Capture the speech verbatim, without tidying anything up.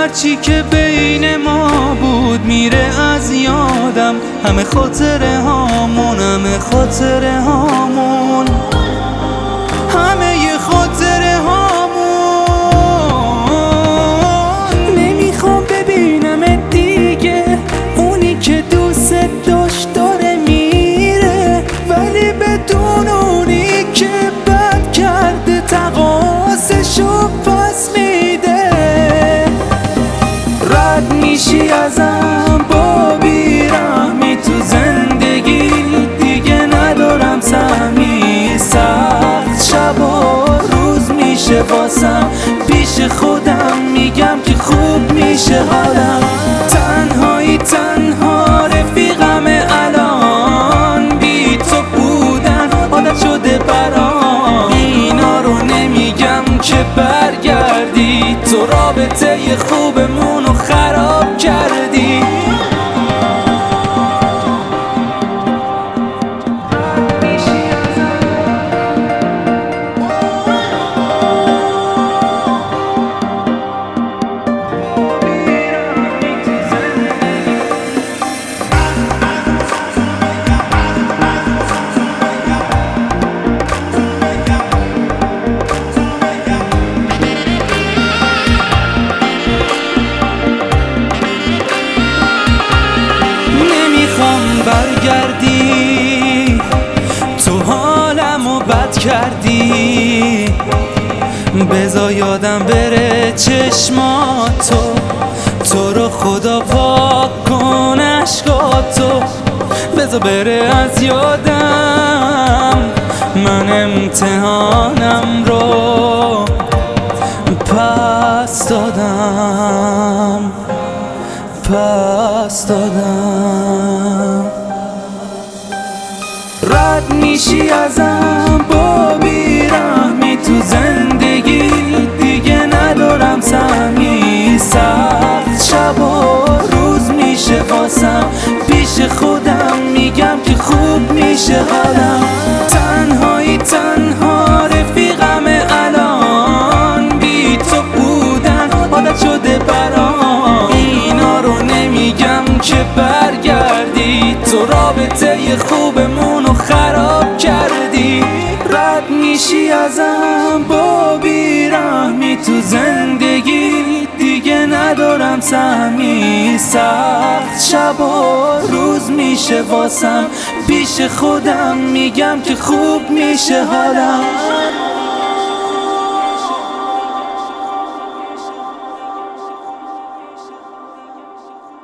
هرچی که بین ما بود میره از یادم، همه خاطره هامون، همه خاطره هامون، همه ی خاطره هامون. نمیخوام ببینم دیگه، اونی که دوست داشت داره میره، ولی بدون اونی که بد کرده تقاصشو پس میده. رد میشی ازم با بیرحمی تو زندگی، دیگه ندارم سهمی، سخت شب و روز میشه واسم، پیش خودم میگم که خوب میشه حالم. تنهایی تنها رفیقم الان، بی تو بودن عادت شده برام، اینا رو نمیگم که برگردی، تو رابطه خوبمونو خراب کردی. برگردی تو حالمو بد کردی، بذار یادم بره چشماتو، تو رو خدا پاک کن عشقاتو، بذار بره از یادم، من امتحانم رو پس دادم، پس دادم. رد میشی ازم با بیرحمی تو زندگی، دیگه ندارم سهمی، سخت شب و روز میشه واسم، پیش خودم میگم که خوب میشه حالم. تنهایی تنها رفیقم الان، بی تو بودن عادت شده برام، اینا رو نمیگم که برگردی، تو رابطه خوبمونو خراب کردی. رد میشی ازم با بیرحمی تو زندگی، دیگه ندارم سهمی، سخت شب و روز میشه واسم، پیش خودم میگم که خوب میشه حالم.